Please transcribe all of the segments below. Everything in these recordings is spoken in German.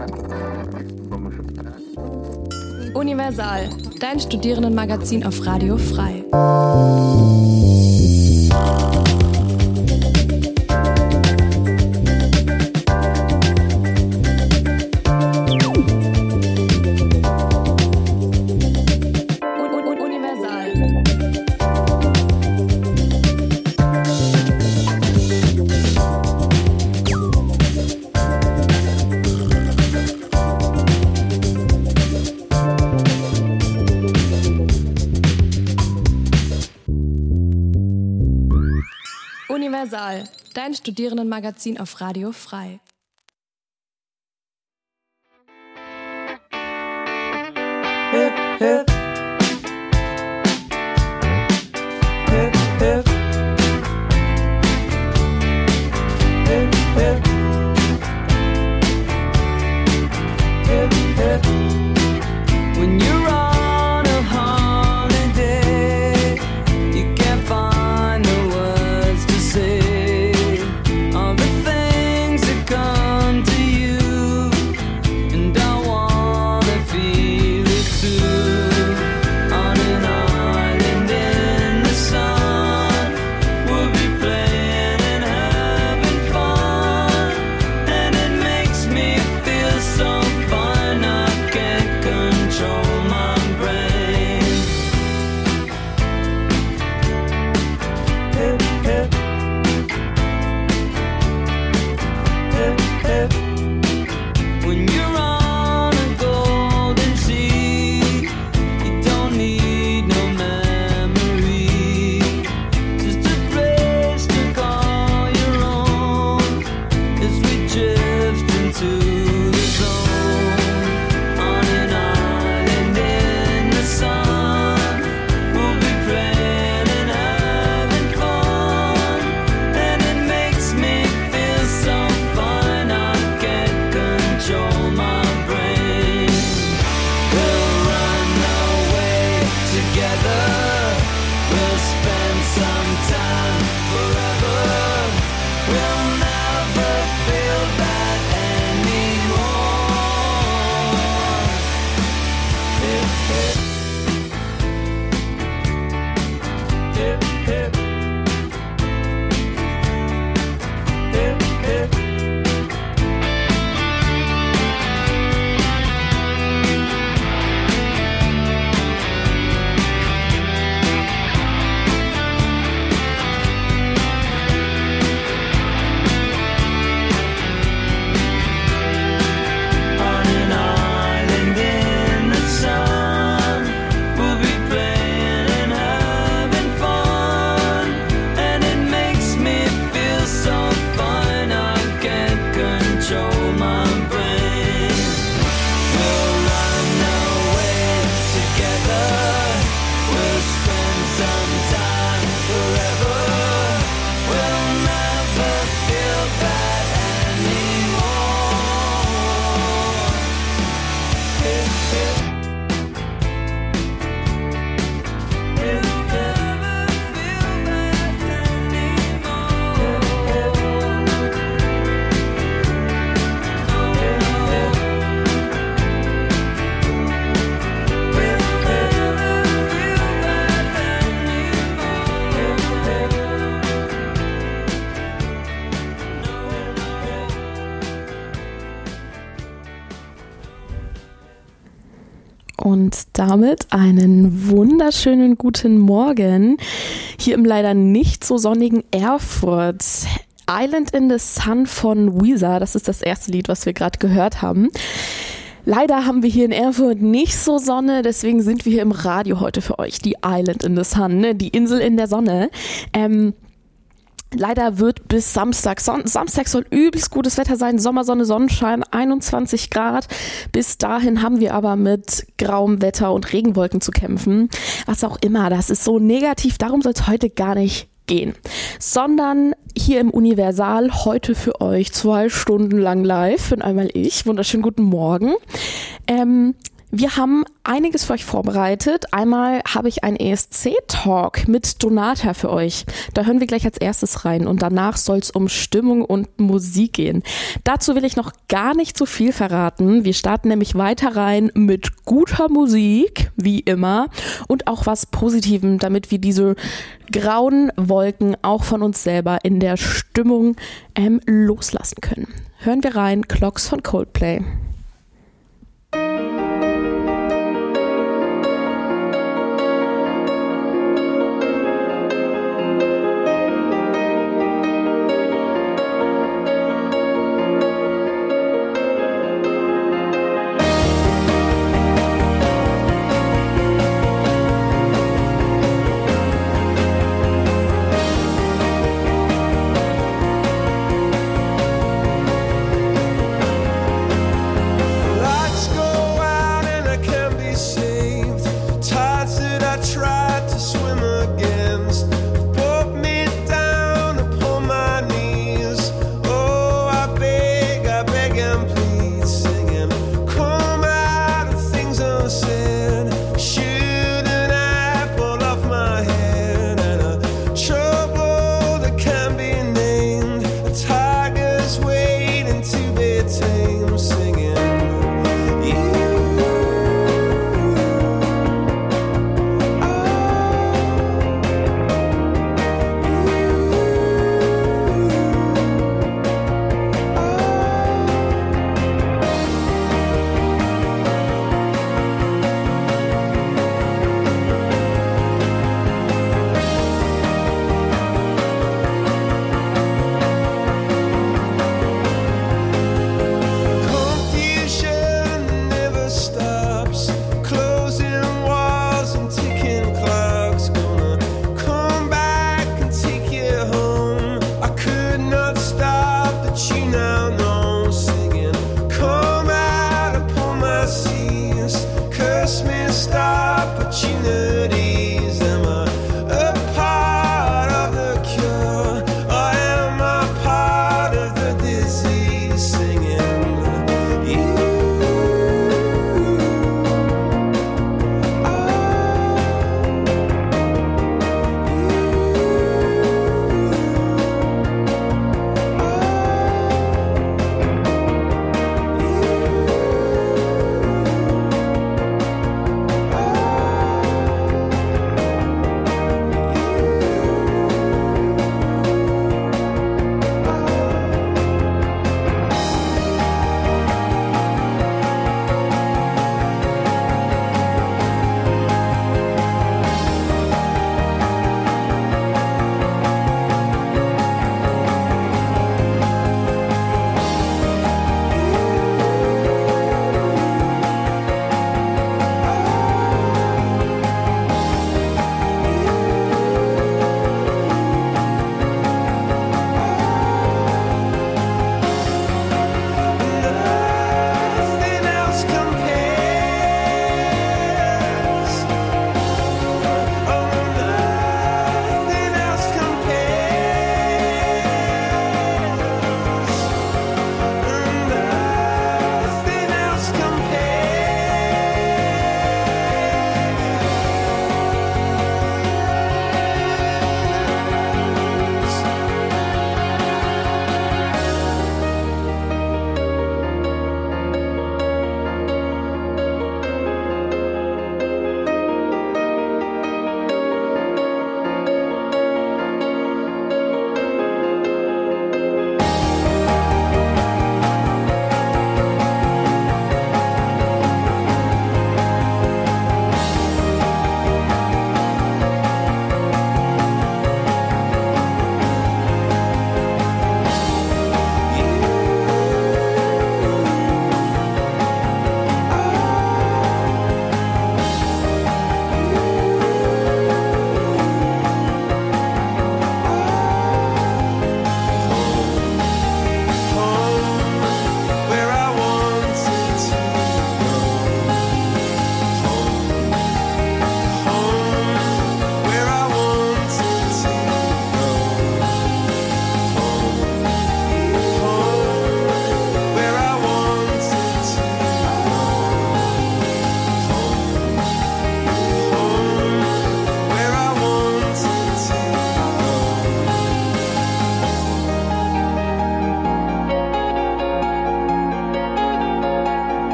Universal, dein Studierendenmagazin auf Radio Frei. Universal, dein Studierendenmagazin auf Radio Frei. Hip, hip. Hip, hip. Hip, hip. Hip, hip. When you're on a holiday, you can't find the words to say all the things that come to you, and I wanna feel it too. On an island in the sun, we'll be playing and having fun, and it makes me feel so fine I can't control my brain. Hip, hip. Hip, hip. When you're on a golden sea, you don't need no memory, just a place to call your own as we drift into the zone. On an island in the sun, we'll be playing and having fun, and it makes me feel so fine I can't control my brain. We'll run away together, we'll spend some time forever, we'll never feel that anymore. Hip, hip. Hip, hip. Hip, hip. On an island in the sun, we'll be playing and having fun, and it makes me feel so fine I can't control my brain. We'll run away together, we'll spend some time forever, we'll never feel that anymore. Hip, hip. Hip, hip. Never feel that anymore. Hip, hip. Hip, hip. Hip, hip. Never feel that anymore. Hip, hip. Und damit einen wunderschönen guten Morgen hier im leider nicht so sonnigen Erfurt. Island in the Sun von Weezer, das ist das erste Lied, was wir gerade gehört haben. Leider haben wir hier in Erfurt nicht so Sonne, deswegen sind wir hier im Radio heute für euch, die Island in the Sun, ne? Die Insel in der Sonne. Leider wird bis Samstag soll übelst gutes Wetter sein, Sommersonne, Sonnenschein, 21 Grad. Bis dahin haben wir aber mit grauem Wetter und Regenwolken zu kämpfen. Was auch immer, das ist so negativ, darum soll es heute gar nicht gehen. Sondern hier im Universal heute für euch 2 Stunden lang live, bin einmal ich. Wunderschönen guten Morgen. Wir haben einiges für euch vorbereitet. Einmal habe ich einen ESC-Talk mit Donata für euch. Da hören wir gleich als erstes rein und danach soll es um Stimmung und Musik gehen. Dazu will ich noch gar nicht so viel verraten. Wir starten nämlich weiter rein mit guter Musik, wie immer, und auch was Positivem, damit wir diese grauen Wolken auch von uns selber in der Stimmung loslassen können. Hören wir rein, Clocks von Coldplay.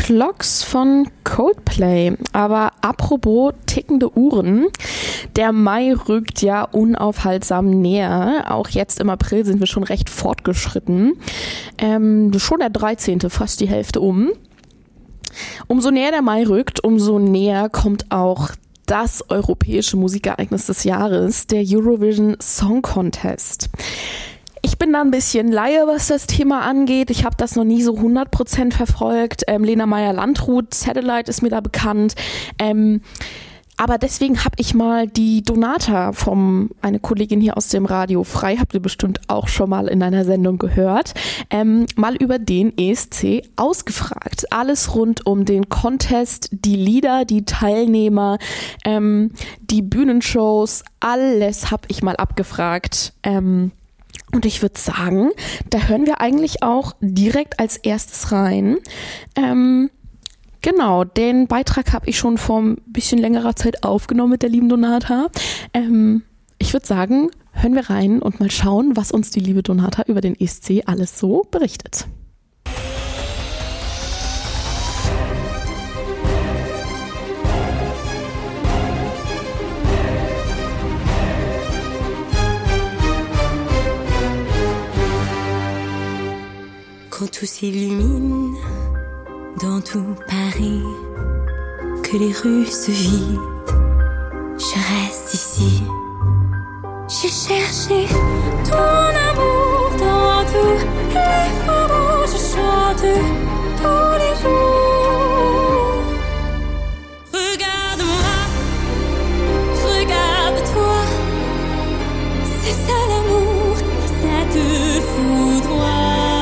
Clocks von Coldplay. Aber apropos tickende Uhren, der Mai rückt ja unaufhaltsam näher. Auch jetzt im April sind wir schon recht fortgeschritten. Schon der 13., fast die Hälfte um. Umso näher der Mai rückt, umso näher kommt auch das europäische Musikereignis des Jahres, der Eurovision Song Contest. Ich bin da ein bisschen Laie, was das Thema angeht. Ich habe das noch nie so 100% verfolgt. Lena Meyer-Landrut, Satellite ist mir da bekannt. Aber deswegen habe ich mal die Donata eine Kollegin hier aus dem Radio Frei, habt ihr bestimmt auch schon mal in einer Sendung gehört, mal über den ESC ausgefragt. Alles rund um den Contest, die Lieder, die Teilnehmer, die Bühnenshows, alles habe ich mal abgefragt. Und ich würde sagen, da hören wir eigentlich auch direkt als erstes rein. Genau, den Beitrag habe ich schon vor ein bisschen längerer Zeit aufgenommen mit der lieben Donata. Ich würde sagen, hören wir rein und mal schauen, was uns die liebe Donata über den ESC alles so berichtet. Quand tout s'illumine dans tout Paris, que les rues se vident, je reste ici. J'ai cherché ton amour dans tous les faubourgs, je chante tous les jours. Regarde-moi, regarde-toi, c'est ça l'amour, ça te foudroie.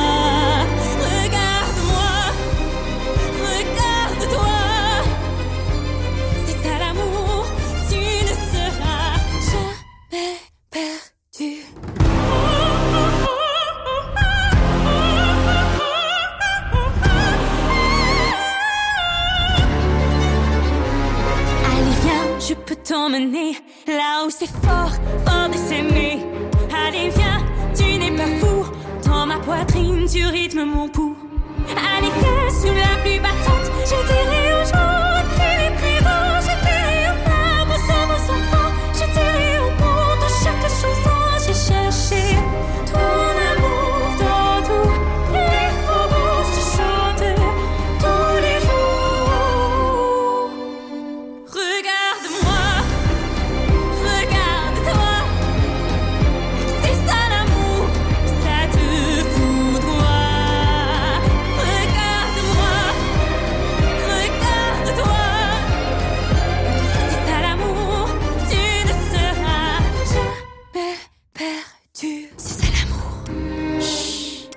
Je peux t'emmener là où c'est fort, fort de s'aimer. Allez viens, tu n'es pas fou. Dans ma poitrine, tu rythmes mon pouls. Allez viens, sous la pluie battante, je dirai aux gens qu'il est présent. Je dirai aux femmes, aux hommes, aux enfants. Je dirai au monde, dans chaque chanson. J'ai cherché ton amour dans tous les faubourgs. Je chante tous les jours. Regarde-moi, regarde-toi, c'est ça l'amour, ça te foudroie. Regarde-moi, regarde-toi, c'est ça l'amour, tu ne seras jamais perdu. C'est ça l'amour. Chut.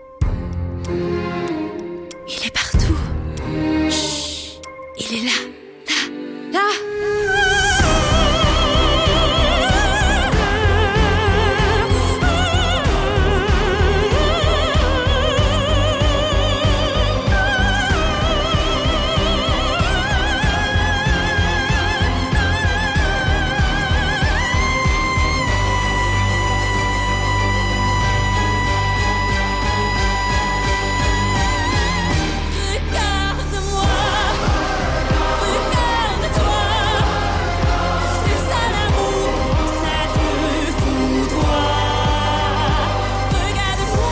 Il est partout. Chut. Il est là, là, là. Regarde-moi, regarde-toi, c'est ça l'amour, ça te foudroie. Regarde-moi.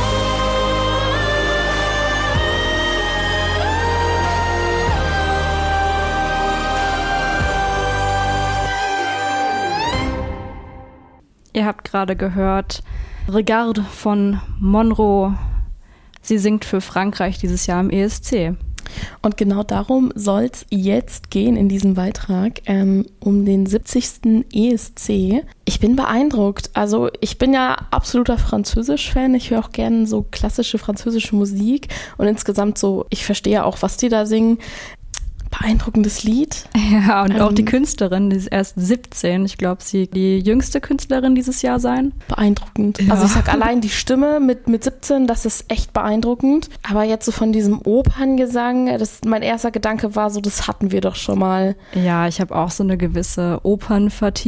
Ihr habt gerade gehört Regarde von Monroe. Sie singt für Frankreich dieses Jahr im ESC. Und genau darum soll es jetzt gehen in diesem Beitrag, um den 70. ESC. Ich bin beeindruckt. Also ich bin ja absoluter Französisch-Fan. Ich höre auch gerne so klassische französische Musik. Und insgesamt so, ich verstehe auch, was die da singen. Beeindruckendes Lied. Ja, und auch die Künstlerin, die ist erst 17. Ich glaube, sie die jüngste Künstlerin dieses Jahr sein. Beeindruckend. Ja. Also ich sag allein die Stimme mit 17, das ist echt beeindruckend. Aber jetzt so von diesem Operngesang, mein erster Gedanke war so, das hatten wir doch schon mal. Ja, ich habe auch so eine gewisse Opernfatigue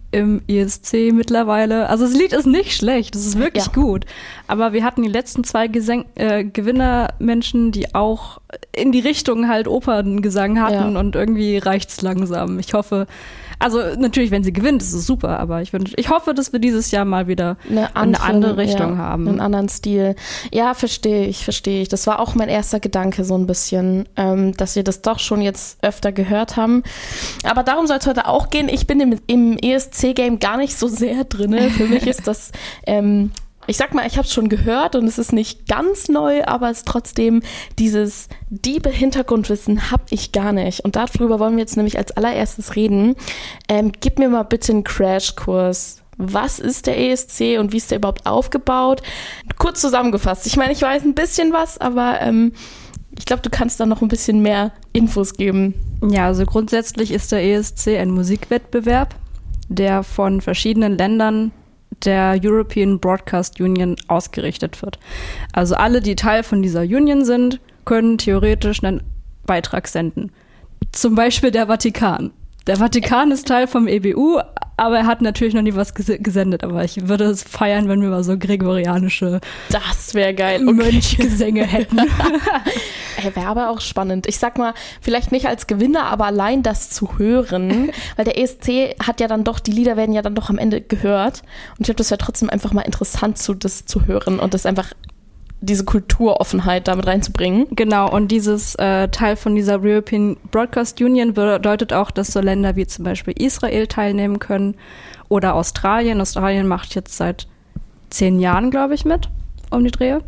im ESC mittlerweile. Also das Lied ist nicht schlecht, das ist wirklich gut. Aber wir hatten die letzten 2 Gewinnermenschen, die auch in die Richtung halt Operngesang hatten und irgendwie reicht's langsam. Ich hoffe, also natürlich, wenn sie gewinnt, ist es super, aber ich hoffe, dass wir dieses Jahr mal wieder eine andere Richtung haben. Einen anderen Stil. Ja, verstehe ich. Das war auch mein erster Gedanke so ein bisschen, dass wir das doch schon jetzt öfter gehört haben. Aber darum soll es heute auch gehen. Ich bin im ESC-Game gar nicht so sehr drin. Für mich ist das... ich sag mal, ich habe es schon gehört und es ist nicht ganz neu, aber es ist trotzdem dieses diebe Hintergrundwissen habe ich gar nicht. Und darüber wollen wir jetzt nämlich als allererstes reden. Gib mir mal bitte einen Crashkurs. Was ist der ESC und wie ist der überhaupt aufgebaut? Kurz zusammengefasst. Ich meine, ich weiß ein bisschen was, aber ich glaube, du kannst da noch ein bisschen mehr Infos geben. Ja, also grundsätzlich ist der ESC ein Musikwettbewerb, der von verschiedenen Ländern der European Broadcast Union ausgerichtet wird. Also alle, die Teil von dieser Union sind, können theoretisch einen Beitrag senden. Zum Beispiel der Vatikan. Der Vatikan ist Teil vom EBU, aber er hat natürlich noch nie was gesendet. Aber ich würde es feiern, wenn wir mal so gregorianische das wäre geil. Mönchgesänge hätten. Wäre aber auch spannend. Ich sag mal, vielleicht nicht als Gewinner, aber allein das zu hören, weil der ESC hat ja dann doch, die Lieder werden ja dann doch am Ende gehört. Und ich glaube, das wäre trotzdem einfach mal interessant, das zu hören und das einfach diese Kulturoffenheit damit reinzubringen. Genau, und dieses Teil von dieser European Broadcast Union bedeutet auch, dass so Länder wie zum Beispiel Israel teilnehmen können oder Australien. Australien macht jetzt seit 10 Jahren, glaube ich, mit, um die Drehe.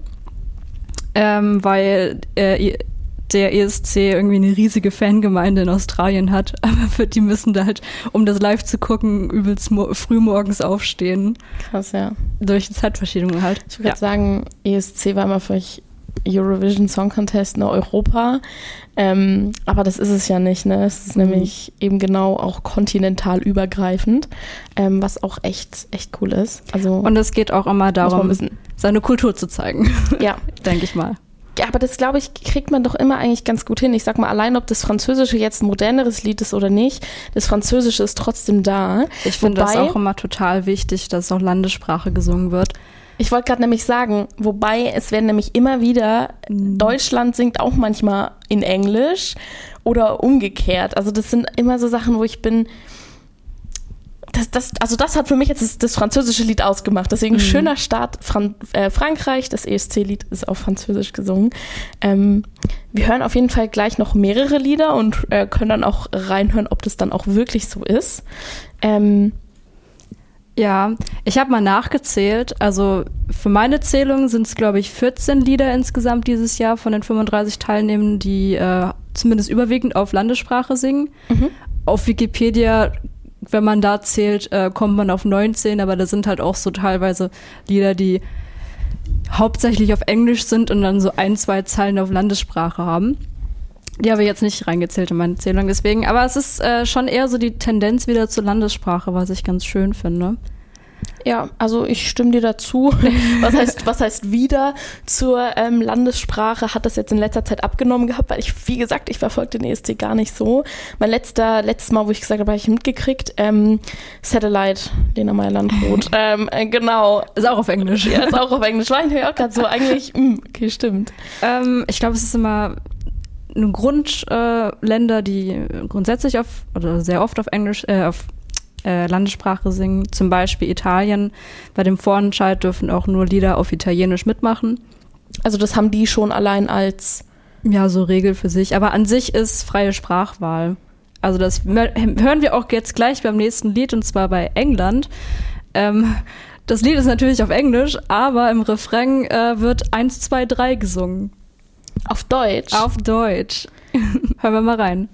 Weil der ESC irgendwie eine riesige Fangemeinde in Australien hat. Aber die müssen da halt, um das live zu gucken, übelst früh morgens aufstehen. Krass, ja. Durch die Zeitverschiebung halt. Ich würde sagen, ESC war immer für euch Eurovision Song Contest in Europa. Aber das ist es ja nicht, ne? Es ist nämlich eben genau auch kontinental übergreifend, was auch echt cool ist. Also, und es geht auch immer darum, seine Kultur zu zeigen. Ja. Denke ich mal. Ja, aber das, glaube ich, kriegt man doch immer eigentlich ganz gut hin. Ich sag mal, allein ob das Französische jetzt ein moderneres Lied ist oder nicht, das Französische ist trotzdem da. Ich finde das auch immer total wichtig, dass auch Landessprache gesungen wird. Ich wollte gerade nämlich sagen, wobei es werden nämlich immer wieder, Deutschland singt auch manchmal in Englisch oder umgekehrt. Also das sind immer so Sachen, wo ich bin... Das hat für mich jetzt das französische Lied ausgemacht. Deswegen schöner Start Frankreich. Das ESC-Lied ist auf Französisch gesungen. Wir hören auf jeden Fall gleich noch mehrere Lieder und können dann auch reinhören, ob das dann auch wirklich so ist. Ja, ich habe mal nachgezählt. Also für meine Zählung sind es, glaube ich, 14 Lieder insgesamt dieses Jahr von den 35 Teilnehmenden, die zumindest überwiegend auf Landessprache singen. Auf Wikipedia, wenn man da zählt, kommt man auf 19, aber da sind halt auch so teilweise Lieder, die hauptsächlich auf Englisch sind und dann so 1-2 Zeilen auf Landessprache haben. Die habe ich jetzt nicht reingezählt in meine Zählung deswegen, aber es ist schon eher so die Tendenz wieder zur Landessprache, was ich ganz schön finde. Ja, also ich stimme dir dazu. Was heißt wieder zur Landessprache? Hat das jetzt in letzter Zeit abgenommen gehabt? Weil wie gesagt, ich verfolge den ESC gar nicht so. Letztes Mal, wo ich gesagt habe, habe ich mitgekriegt, Satellite, Lena Meyer-Landrut. Genau. Ist auch auf Englisch. Ja, ist auch auf Englisch. War ich auch gerade so eigentlich, okay, stimmt. Ich glaube, es ist immer eine Grundländer, die grundsätzlich oder sehr oft auf Englisch, auf Landessprache singen, zum Beispiel Italien. Bei dem Vorentscheid dürfen auch nur Lieder auf Italienisch mitmachen. Also das haben die schon allein als... Ja, so Regel für sich. Aber an sich ist freie Sprachwahl. Also das hören wir auch jetzt gleich beim nächsten Lied, und zwar bei England. Das Lied ist natürlich auf Englisch, aber im Refrain wird 1, 2, 3 gesungen. Auf Deutsch? Auf Deutsch. Hören wir mal rein.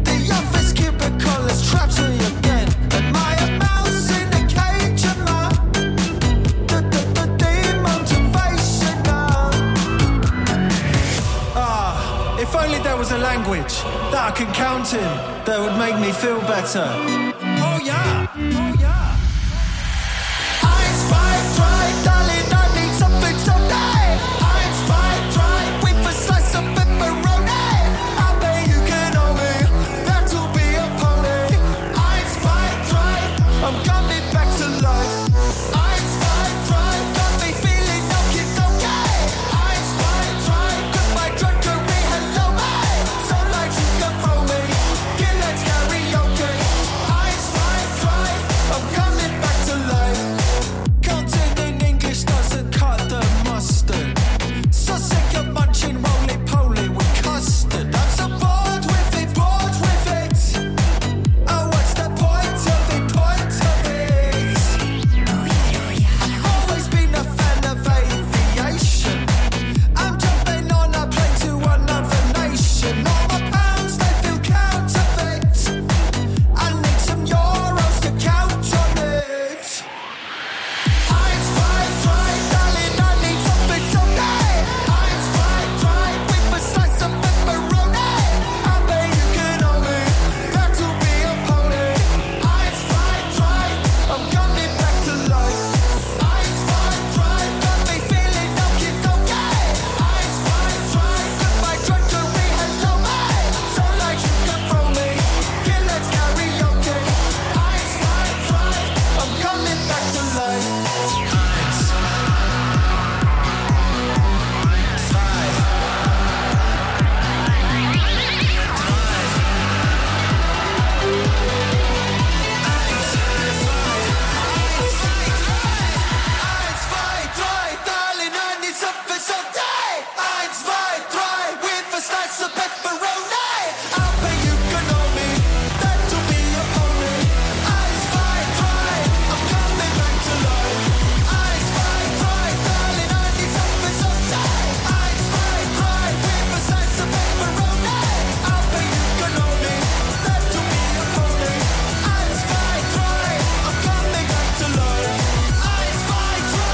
Trapped me again, and my mouse in the cage of my that I can count in that would make me feel better. Oh yeah, oh yeah. 1, 2, 3, darling, I need something today. 1, 2, 3, with a slice of pepperoni. I bet you can know me, that'll be a pony. 1, 2, 3, I'm coming back to life. 1, 2, 3, got me feeling okay. 1, 2, 3, goodbye drudgery, hello mate. So like you can throw me, yeah, let's karaoke. 1, 2, 3, I'm coming back to life. Counting in English doesn't cut the mustard. So sick of munching roly-poly with custard. I'm so bored with it, bored with it. Oh, what's the point of it, point of it? I've always been a fan of aviation. I'm jumping on a plane to another nation. All my pounds, they feel counterfeit. I need some euros to count on it. 1, 2, 3, darling, I need something today. 1, 2, 3, with a slice of pepperoni. I bet you can know me, that'll be a pony. 1, 2, 3, I'm coming back to life. 1, 2, 3, got me feeling okay. 1, 2, 3, goodbye drudgery, hello mate. So like you can throw me, yeah, let's karaoke. 1, 2, 3, I'm coming back to life. 1, 2, 3, darling, I need something today. 1, 2, 3, with a slice of pepperoni. I bet you can know me, that'll be a pony. 1, 2, 3, I'm coming back to life. 1, 2, 3, darling, I need something today. 1, 2, 3, with a slice of pepperoni. I bet you can know me, that'll be a pony. 1, 2, 3, I'm coming back to life. 1, 2, 3.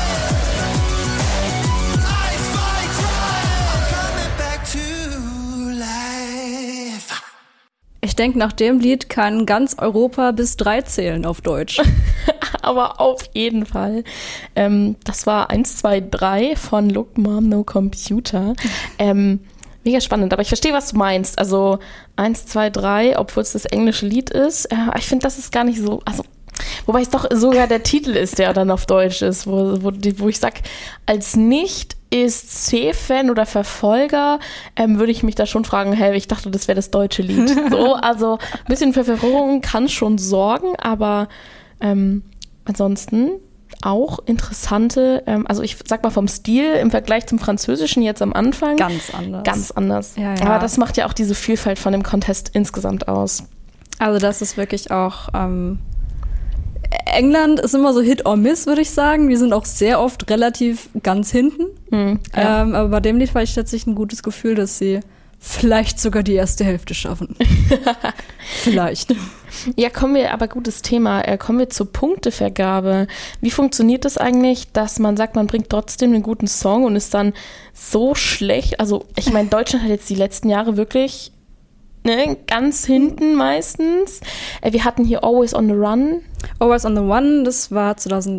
Ich denke, nach dem Lied kann ganz Europa bis 3 zählen auf Deutsch. Aber auf jeden Fall. Das war 1, 2, 3 von Look Mom No Computer. Mega spannend, aber ich verstehe, was du meinst. Also 1, 2, 3, obwohl es das englische Lied ist. Ich finde, das ist gar nicht so, also wobei es doch sogar der Titel ist, der dann auf Deutsch ist, wo ich sag, als nicht ist C-Fan oder Verfolger, würde ich mich da schon fragen, hey, ich dachte, das wäre das deutsche Lied. So, also ein bisschen für Verwirrung kann schon sorgen, aber ansonsten auch interessante, also ich sag mal vom Stil im Vergleich zum Französischen jetzt am Anfang. Ganz anders. Ganz anders. Ja. Aber das macht ja auch diese Vielfalt von dem Contest insgesamt aus. Also das ist wirklich auch, England ist immer so Hit or Miss, würde ich sagen. Die sind auch sehr oft relativ ganz hinten. Ja. Aber bei dem Lied war ich tatsächlich ein gutes Gefühl, dass sie vielleicht sogar die erste Hälfte schaffen. Vielleicht. Ja, gutes Thema. Kommen wir zur Punktevergabe. Wie funktioniert das eigentlich, dass man sagt, man bringt trotzdem einen guten Song und ist dann so schlecht? Also ich meine, Deutschland hat jetzt die letzten Jahre wirklich ganz hinten meistens. Wir hatten hier Always on the Run. Always on the One, das war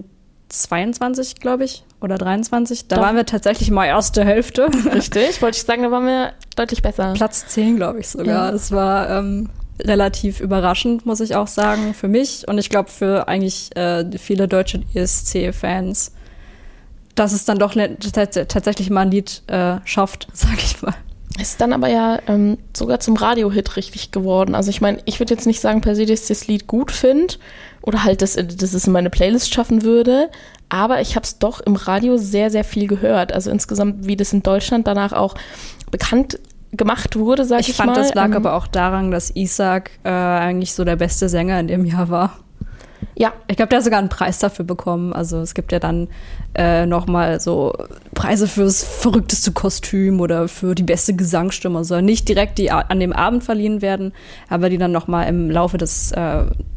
2022, glaube ich, oder 23. Da waren wir tatsächlich mal erste Hälfte. Richtig, wollte ich sagen, da waren wir deutlich besser. Platz 10, glaube ich sogar. Das war relativ überraschend, muss ich auch sagen, für mich. Und ich glaube für eigentlich viele deutsche ESC-Fans, dass es dann doch tatsächlich mal ein Lied schafft, sag ich mal. Ist dann aber ja sogar zum Radio-Hit richtig geworden. Also ich meine, ich würde jetzt nicht sagen per se, dass ich das Lied gut finde oder halt, dass es in meine Playlist schaffen würde, aber ich habe es doch im Radio sehr, sehr viel gehört. Also insgesamt, wie das in Deutschland danach auch bekannt gemacht wurde, sag ich mal. Ich fand, das lag aber auch daran, dass Isak eigentlich so der beste Sänger in dem Jahr war. Ja, ich glaube, der hat sogar einen Preis dafür bekommen. Also es gibt ja dann nochmal so Preise fürs verrückteste Kostüm oder für die beste Gesangsstimme. Also nicht direkt die an dem Abend verliehen werden, aber die dann nochmal im Laufe des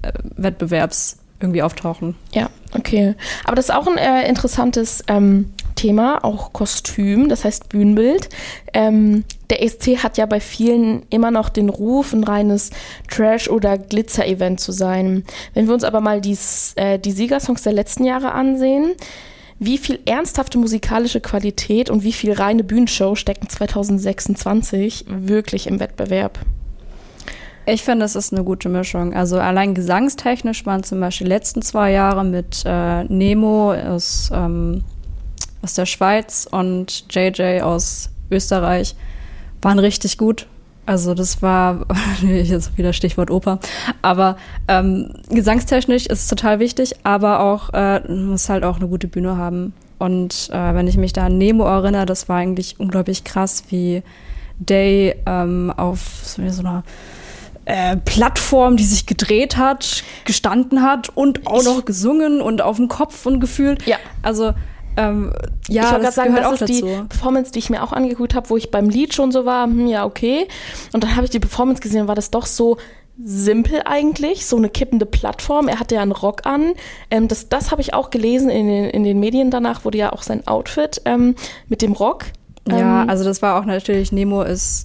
Wettbewerbs irgendwie auftauchen. Ja, okay. Aber das ist auch ein interessantes Thema, auch Kostüm, das heißt Bühnenbild. Der ESC hat ja bei vielen immer noch den Ruf, ein reines Trash- oder Glitzer-Event zu sein. Wenn wir uns aber mal die Siegersongs der letzten Jahre ansehen, wie viel ernsthafte musikalische Qualität und wie viel reine Bühnenshow stecken 2026 wirklich im Wettbewerb? Ich finde, das ist eine gute Mischung. Also allein gesangstechnisch waren zum Beispiel die letzten 2 Jahre mit Nemo aus der Schweiz und JJ aus Österreich waren richtig gut. Also das war, jetzt wieder Stichwort Oper, aber gesangstechnisch ist es total wichtig, aber auch muss halt auch eine gute Bühne haben. Und wenn ich mich da an Nemo erinnere, das war eigentlich unglaublich krass, wie Day auf so einer Plattform, die sich gedreht hat, gestanden hat und auch noch gesungen und auf dem Kopf und gefühlt. Ja. Also ich wollte gerade sagen, das ist die Performance, die ich mir auch angeguckt habe, wo ich beim Lied schon so war, ja, okay. Und dann habe ich die Performance gesehen und war das doch so simpel eigentlich, so eine kippende Plattform. Er hatte ja einen Rock an. Das habe ich auch gelesen in den Medien danach, wurde ja auch sein Outfit mit dem Rock. Ja, also das war auch natürlich, Nemo ist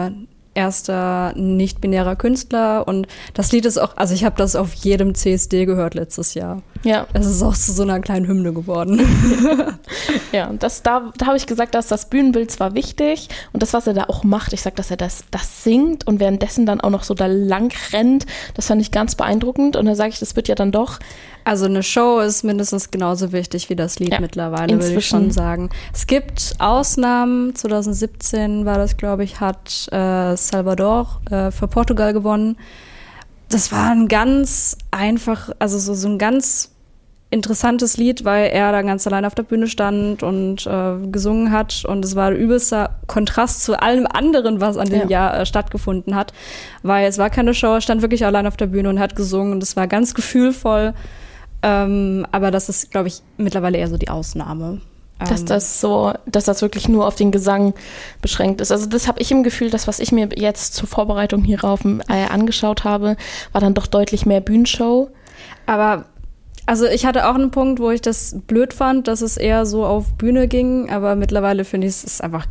erster nicht-binärer Künstler und das Lied ist auch, also ich habe das auf jedem CSD gehört letztes Jahr. Ja. Es ist auch zu so einer kleinen Hymne geworden. Ja, da habe ich gesagt, dass das Bühnenbild zwar wichtig und das, was er da auch macht, ich sag, dass er das singt und währenddessen dann auch noch so da lang rennt, das fand ich ganz beeindruckend und da sage ich, das wird ja dann doch. Also eine Show ist mindestens genauso wichtig wie das Lied mittlerweile, würde ich schon sagen. Es gibt Ausnahmen, 2017 war das, glaube ich, hat Salvador für Portugal gewonnen. Das war ein ganz einfach, also so ein ganz interessantes Lied, weil er da ganz allein auf der Bühne stand und gesungen hat und es war ein übelster Kontrast zu allem anderen, was an dem Jahr stattgefunden hat, weil es war keine Show, er stand wirklich allein auf der Bühne und hat gesungen und es war ganz gefühlvoll, aber das ist, glaube ich, mittlerweile eher so die Ausnahme. Dass das wirklich nur auf den Gesang beschränkt ist. Also das habe ich im Gefühl, das, was ich mir jetzt zur Vorbereitung hierauf angeschaut habe, war dann doch deutlich mehr Bühnenshow. Aber also ich hatte auch einen Punkt, wo ich das blöd fand, dass es eher so auf Bühne ging, aber mittlerweile finde ich, es ist einfach,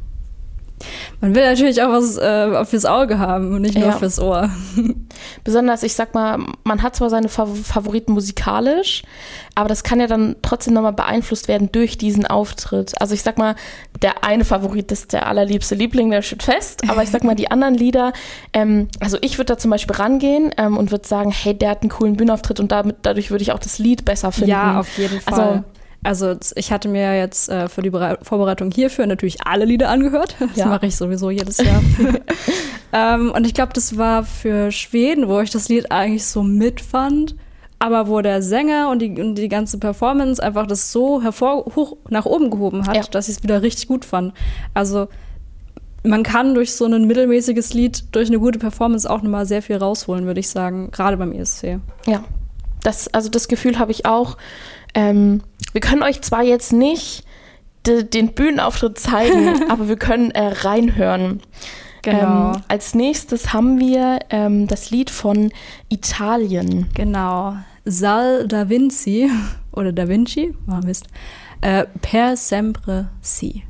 man will natürlich auch was fürs Auge haben und nicht nur fürs Ohr. Besonders, ich sag mal, man hat zwar seine Favoriten musikalisch, aber das kann ja dann trotzdem nochmal beeinflusst werden durch diesen Auftritt. Also ich sag mal, der eine Favorit ist der allerliebste Liebling, der steht fest, aber ich sag mal, die anderen Lieder, also ich würde da zum Beispiel rangehen und würde sagen, hey, der hat einen coolen Bühnenauftritt und dadurch würde ich auch das Lied besser finden. Ja, auf jeden Fall. Also ich hatte mir jetzt für die Vorbereitung hierfür natürlich alle Lieder angehört. Das mache ich sowieso jedes Jahr. Und ich glaube, das war für Schweden, wo ich das Lied eigentlich so mitfand, aber wo der Sänger und die ganze Performance einfach das so hoch nach oben gehoben hat, dass ich es wieder richtig gut fand. Also man kann durch so ein mittelmäßiges Lied, durch eine gute Performance auch nochmal sehr viel rausholen, würde ich sagen, gerade beim ESC. Ja, das Gefühl habe ich auch. Wir können euch zwar jetzt nicht den Bühnenauftritt zeigen, aber wir können reinhören. Genau. Als nächstes haben wir das Lied von Italien. Genau. Sal da Vinci oder Da Vinci, Mist. Per sempre sì.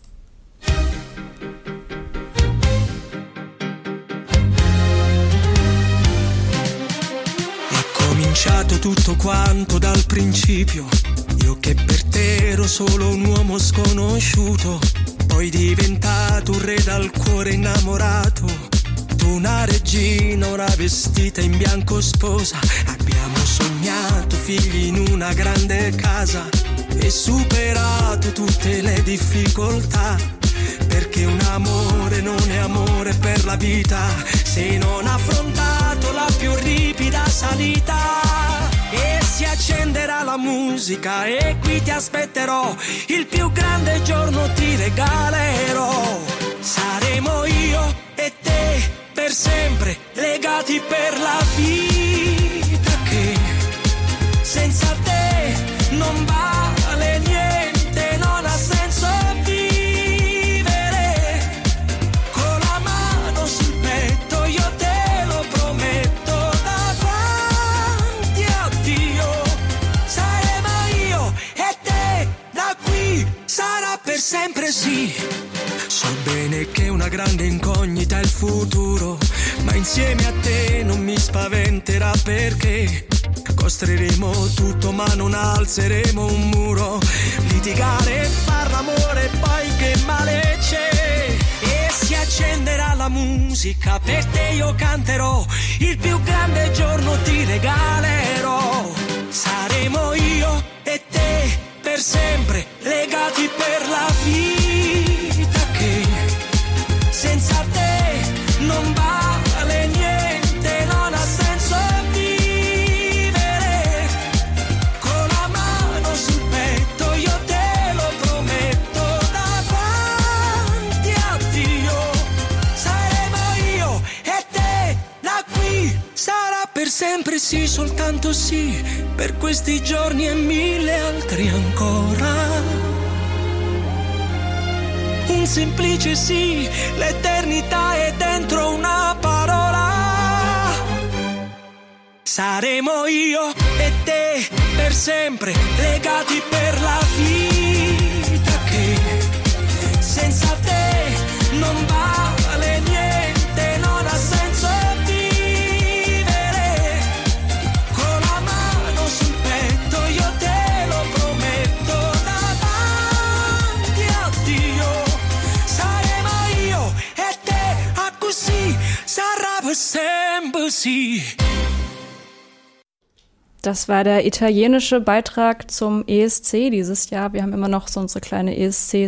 Cominciato tutto quanto dal principio, io che per te ero solo un uomo sconosciuto, poi diventato un re dal cuore innamorato, tu una regina ora vestita in bianco sposa, abbiamo sognato figli in una grande casa e superato tutte le difficoltà, perché un amore non è amore per la vita se non affrontato la più ripida salita. E si accenderà la musica e qui ti aspetterò, il più grande giorno ti regalerò. Saremo io e te per sempre legati per la vita, che senza te non vale niente, non ha senso vivere. Con la mano sul petto io te lo prometto, davanti a Dio saremo io e te, da qui sarà grande incognita il futuro, ma insieme a te non mi spaventerà perché costruiremo tutto ma non alzeremo un muro, litigare e far l'amore poi che male c'è, e si accenderà la musica, per te io canterò, il più grande giorno ti regalerò, saremo io e te per sempre, legati per la vita che senza te non vale niente, non ha senso vivere, con la mano sul petto io te lo prometto, davanti a Dio saremo io e te, da qui sarà per sempre, sì, soltanto sì, per questi giorni e mille altri ancora. Un semplice sì, l'eternità è dentro una parola. Saremo io e te per sempre, legati per la vita che senza te non vale niente, non ha senso vivere, con la mano sul petto io te lo prometto, davanti a Dio saremo io e te, a così sarà per sempre sì. Das war der italienische Beitrag zum ESC dieses Jahr. Wir haben immer noch so unsere kleine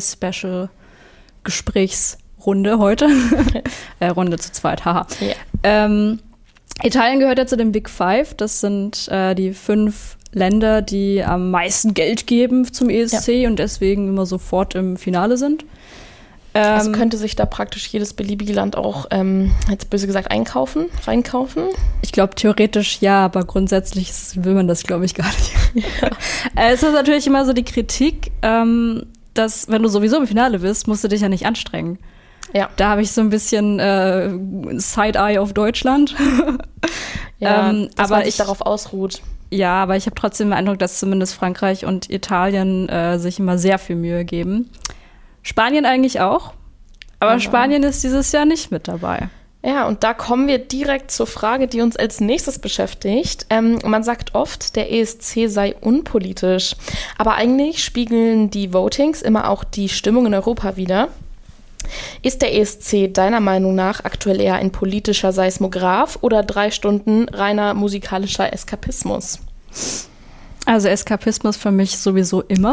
ESC-Special-Gesprächsrunde heute. Runde zu zweit, haha. Ja. Italien gehört ja zu den Big Five. Das sind die 5 Länder, die am meisten Geld geben zum ESC und deswegen immer sofort im Finale sind. Also könnte sich da praktisch jedes beliebige Land auch, jetzt böse gesagt, reinkaufen? Ich glaube, theoretisch ja, aber grundsätzlich will man das, glaube ich, gar nicht. Ja. Es ist natürlich immer so die Kritik, dass, wenn du sowieso im Finale bist, musst du dich ja nicht anstrengen. Ja. Da habe ich so ein bisschen Side-Eye auf Deutschland. Ja, dass aber man sich darauf ausruht. Ja, aber ich habe trotzdem den Eindruck, dass zumindest Frankreich und Italien sich immer sehr viel Mühe geben. Spanien eigentlich auch, aber Spanien ist dieses Jahr nicht mit dabei. Ja, und da kommen wir direkt zur Frage, die uns als nächstes beschäftigt. Man sagt oft, der ESC sei unpolitisch, aber eigentlich spiegeln die Votings immer auch die Stimmung in Europa wider. Ist der ESC deiner Meinung nach aktuell eher ein politischer Seismograph oder 3 Stunden reiner musikalischer Eskapismus? Also Eskapismus für mich sowieso immer.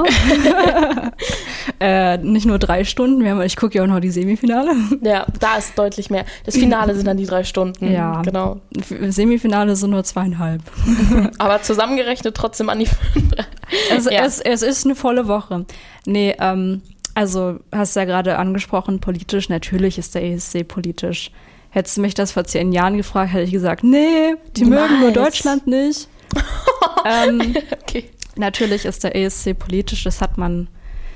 Nicht nur 3 Stunden, ich gucke ja auch noch die Semifinale. Ja, da ist deutlich mehr. Das Finale sind dann die 3 Stunden. Ja, genau. Semifinale sind nur 2,5. Aber zusammengerechnet trotzdem an die 5. Es ist eine volle Woche. Nee, also hast du ja gerade angesprochen, politisch, natürlich ist der ESC politisch. Hättest du mich das vor 10 Jahren gefragt, hätte ich gesagt, nee, die mögen nur Deutschland nicht. Okay. Natürlich ist der ESC politisch, das hat man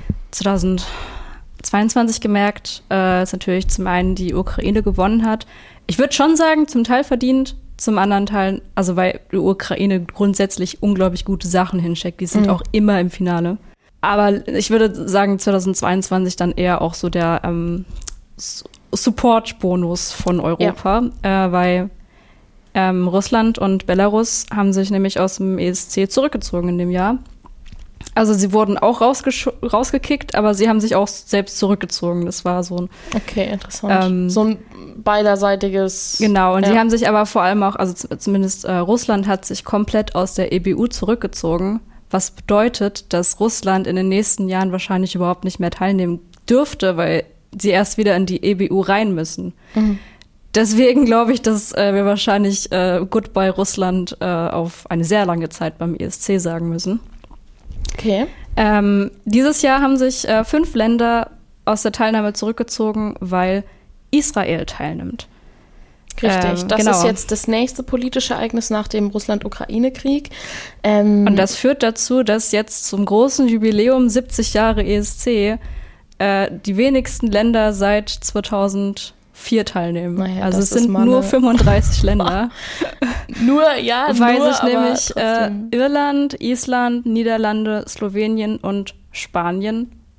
2022 gemerkt, dass natürlich zum einen die Ukraine gewonnen hat. Ich würde schon sagen, zum Teil verdient, zum anderen Teil, also weil die Ukraine grundsätzlich unglaublich gute Sachen hinschickt, die sind auch immer im Finale. Aber ich würde sagen, 2022 dann eher auch so der Support-Bonus von Europa, weil Russland und Belarus haben sich nämlich aus dem ESC zurückgezogen in dem Jahr. Also sie wurden auch rausgekickt, aber sie haben sich auch selbst zurückgezogen. Das war so ein... Okay, interessant. So ein beiderseitiges... Genau, und die haben sich aber vor allem auch, also zumindest Russland hat sich komplett aus der EBU zurückgezogen, was bedeutet, dass Russland in den nächsten Jahren wahrscheinlich überhaupt nicht mehr teilnehmen dürfte, weil sie erst wieder in die EBU rein müssen. Mhm. Deswegen glaube ich, dass wir wahrscheinlich Goodbye Russland auf eine sehr lange Zeit beim ESC sagen müssen. Okay. Dieses Jahr haben sich 5 Länder aus der Teilnahme zurückgezogen, weil Israel teilnimmt. Richtig, das ist jetzt das nächste politische Ereignis nach dem Russland-Ukraine-Krieg. Und das führt dazu, dass jetzt zum großen Jubiläum 70 Jahre ESC die wenigsten Länder seit 2004 teilnehmen. Naja, also es sind nur 35 Länder. Weil sich nämlich Irland, Island, Niederlande, Slowenien und Spanien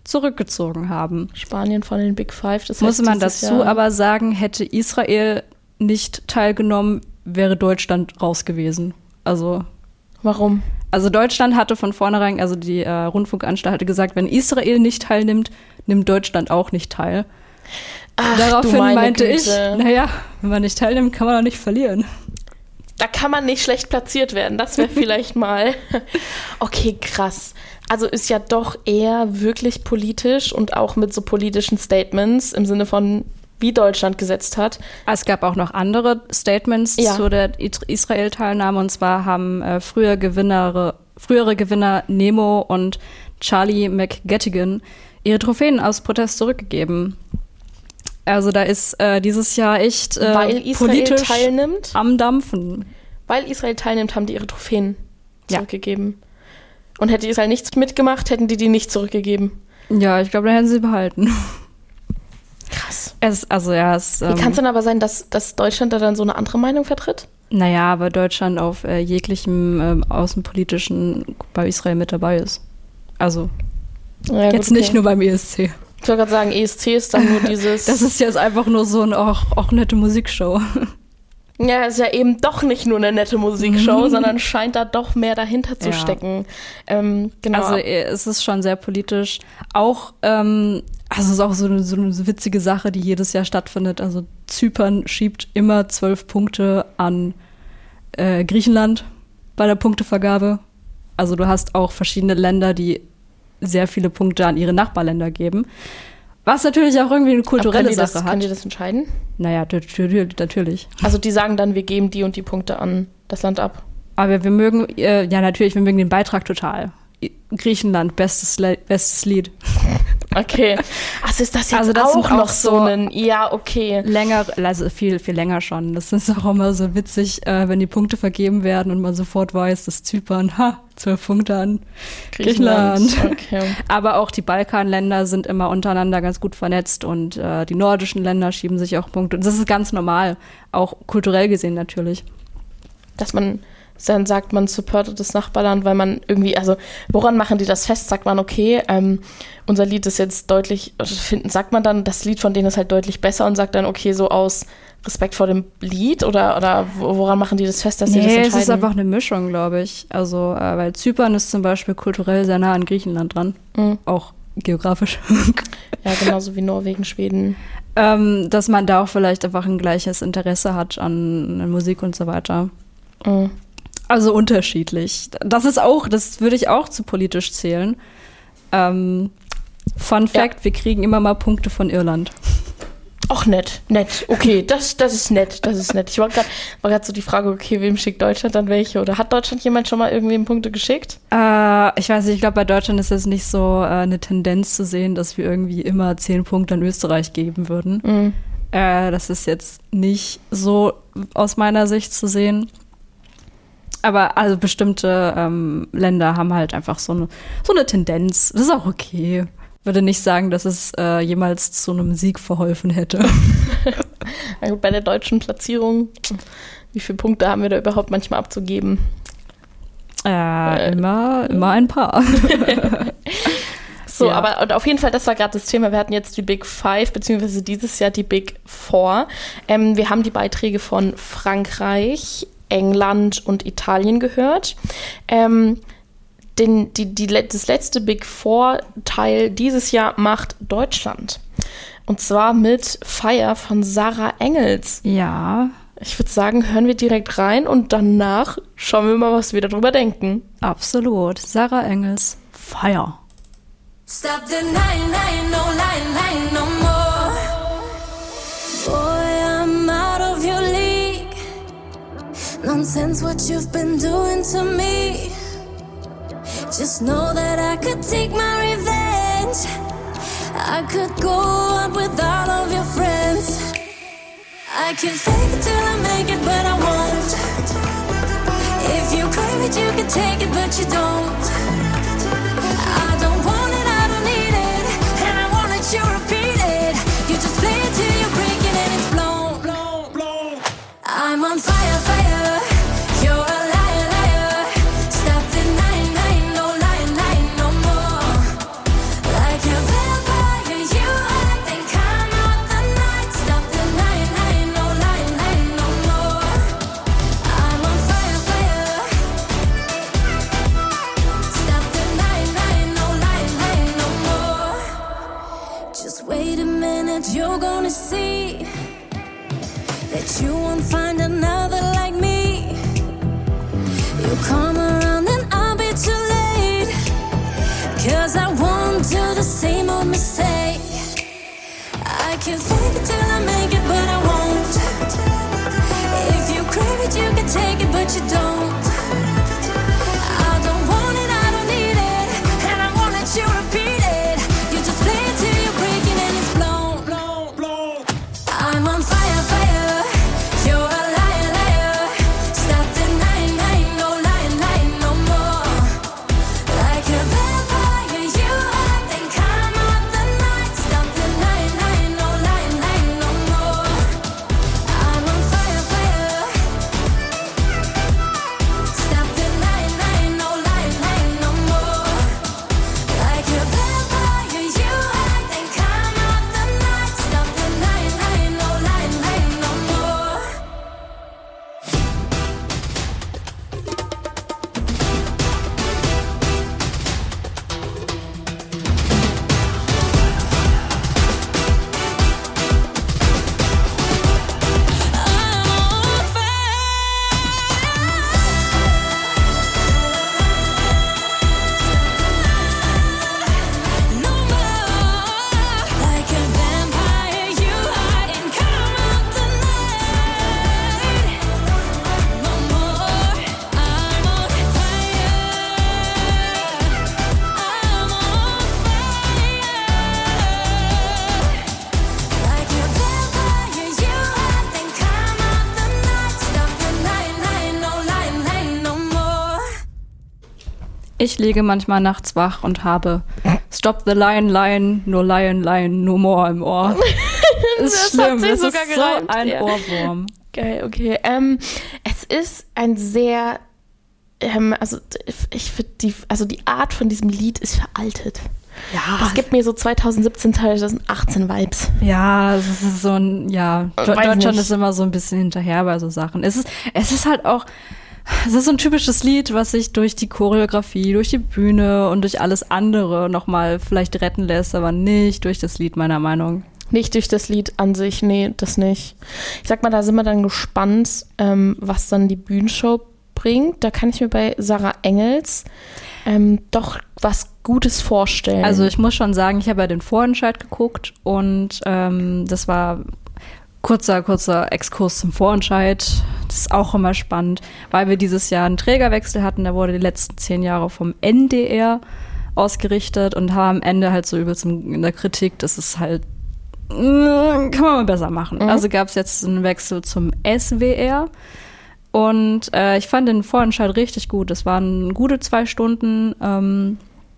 zurückgezogen haben. Spanien von den Big Five. Das Muss heißt, man dieses dazu Jahr- aber sagen, hätte Israel nicht teilgenommen, wäre Deutschland raus gewesen. Also Warum? Deutschland hatte von vornherein, also die Rundfunkanstalt hatte gesagt, wenn Israel nicht teilnimmt, nimmt Deutschland auch nicht teil. Ach, Daraufhin du meine meinte Güte. ich, naja, wenn man nicht teilnimmt, kann man auch nicht verlieren. Da kann man nicht schlecht platziert werden. Das wäre vielleicht mal. Okay, krass. Also ist ja doch eher wirklich politisch und auch mit so politischen Statements im Sinne von, wie Deutschland gesetzt hat. Es gab auch noch andere Statements Ja. zu der Israel-Teilnahme. Und zwar haben frühere Gewinner Nemo und Charlie McGettigan ihre Trophäen aus Protest zurückgegeben. Also da ist dieses Jahr echt Weil Israel politisch teilnimmt. am Dampfen. Weil Israel teilnimmt, haben die ihre Trophäen Ja. zurückgegeben. Und hätte Israel nichts mitgemacht, hätten die nicht zurückgegeben. Ja, ich glaube, da hätten sie behalten. Krass. Wie kann es denn aber sein, dass Deutschland da dann so eine andere Meinung vertritt? Naja, aber Deutschland auf jeglichem außenpolitischen bei Israel mit dabei ist. Also Ja, jetzt gut, nicht okay. nur beim ESC. Ich wollte gerade sagen, ESC ist dann nur dieses... Das ist jetzt einfach nur so eine auch nette Musikshow. Ja, ist ja eben doch nicht nur eine nette Musikshow, sondern scheint da doch mehr dahinter zu Ja. stecken. Genau. Also es ist schon sehr politisch. Auch, also es ist auch so eine witzige Sache, die jedes Jahr stattfindet. Also Zypern schiebt immer 12 Punkte an Griechenland bei der Punktevergabe. Also du hast auch verschiedene Länder, die sehr viele Punkte an ihre Nachbarländer geben. Was natürlich auch irgendwie eine kulturelle Sache hat. Können die das entscheiden? Naja, natürlich. Also die sagen dann, wir geben die und die Punkte an das Land ab. Aber wir mögen, ja natürlich, wir mögen den Beitrag total. Griechenland, bestes Lied. Okay. Also ist das jetzt Also das auch sind noch auch so so ein... Ja, okay. Länger, also viel länger schon. Das ist auch immer so witzig, wenn die Punkte vergeben werden und man sofort weiß, dass Zypern, 12 Punkte an Griechenland. Okay. Aber auch die Balkanländer sind immer untereinander ganz gut vernetzt und die nordischen Länder schieben sich auch Punkte. Und das ist ganz normal, auch kulturell gesehen natürlich. Dass man dann sagt, man supportet das Nachbarland, weil man irgendwie, also woran machen die das fest? Sagt man, okay, unser Lied ist jetzt deutlich, sagt man dann, das Lied von denen ist halt deutlich besser und sagt dann, okay, so aus Respekt vor dem Lied oder woran machen die das fest, dass sie das entscheiden? Es ist einfach eine Mischung, glaube ich. Also, weil Zypern ist zum Beispiel kulturell sehr nah an Griechenland dran. Auch geografisch. Ja, genauso wie Norwegen, Schweden. Dass man da auch vielleicht einfach ein gleiches Interesse hat an Musik und so weiter. Also unterschiedlich. Das würde ich auch zu politisch zählen. Fun Fact, wir kriegen immer mal Punkte von Irland. Ach, nett. Okay, das ist nett. Ich war gerade so die Frage, okay, wem schickt Deutschland dann welche? Oder hat Deutschland jemand schon mal irgendwem Punkte geschickt? Ich weiß nicht, ich glaube, bei Deutschland ist es nicht so eine Tendenz zu sehen, dass wir irgendwie immer 10 Punkte an Österreich geben würden. Das ist jetzt nicht so aus meiner Sicht zu sehen. Aber also bestimmte Länder haben halt einfach so eine Tendenz. Das ist auch okay. Würde nicht sagen, dass es jemals zu einem Sieg verholfen hätte. Na gut, bei der deutschen Platzierung, wie viele Punkte haben wir da überhaupt manchmal abzugeben? Immer ein paar. So, Ja. aber und auf jeden Fall, das war gerade das Thema. Wir hatten jetzt die Big Five, beziehungsweise dieses Jahr die Big Four. Wir haben die Beiträge von Frankreich, England und Italien gehört. Das letzte Big Four-Teil dieses Jahr macht Deutschland. Und zwar mit Fire von Sarah Engels. Ja, Ich würde sagen, hören wir direkt rein und danach schauen wir mal, was wir darüber denken. absolut. Sarah Engels, Fire. Stop denying, lying, no lying, lying no more. Boy, I'm out of your league. Nonsense what you've been doing to me. Just know that I could take my revenge. I could go out with all of your friends. I can fake it till I make it, but I won't. If you crave it, you can take it, but you don't. I don't want it, I don't need it, and I won't let you repeat it. You just play it till you break it and it's blown. I'm on fire, fire. You're a liar, liar. Stop denying, lying, no lying, lying no more. Like you've you won't find another like me. You come around and I'll be too late, 'cause I won't do the same old mistake. I can fake it till I make it, but I won't. If you crave it, you can take it, but you don't. I don't want it, I don't need it, and I won't let you repeat it. You just play it till you're breaking and it's blown. I'm on fire, fire. You're a liar, liar. Stop denying, lying, no lying, lying no more. Like a vampire, you act, then come out the night. Stop denying, lying, no lying, lying no more. I'm on fire, fire. Stop denying, lying, no lying, lying no more. Like a vampire, you act, then come out the night. Stop denying, lying, no lying, lying no more. Like a vampire, you hide and come out the night. No more. I'm on fire. I'm on fire. Like a vampire, you hide then come out the night. Stop the lying, lying, no lying, lying no more. Ich liege manchmal nachts wach und habe Stop the Lion, Lion, no Lion, Lion, no more im Ohr. Ist Das hat schlimm, sich das sogar ist so gereimt, ein ja. Ohrwurm. Geil, okay. Es ist ein sehr, also ich finde die Art von diesem Lied ist veraltet. Ja, Das gibt mir so 2017, 2018 Vibes. ja, es ist so ein, ja, Weiß Deutschland nicht. ist immer so ein bisschen hinterher bei so Sachen. Es ist halt auch, es ist so ein typisches Lied, was sich durch die Choreografie, durch die Bühne und durch alles andere nochmal vielleicht retten lässt, aber nicht durch das Lied, meiner Meinung. Nicht durch das Lied an sich, nee, das nicht. Ich sag mal, da sind wir dann gespannt, was dann die Bühnenshow bringt. Da kann ich mir bei Sarah Engels doch was Gutes vorstellen. Also ich muss schon sagen, ich habe ja den Vorentscheid geguckt und das war kurzer Exkurs zum Vorentscheid. Das ist auch immer spannend, weil wir dieses Jahr einen Trägerwechsel hatten. Der wurde die letzten 10 Jahre vom NDR ausgerichtet und haben am Ende halt so übelst in der Kritik, das ist halt, kann man mal besser machen. Also gab es jetzt einen Wechsel zum SWR. Und ich fand den Vorentscheid richtig gut. Es waren gute 2 Stunden,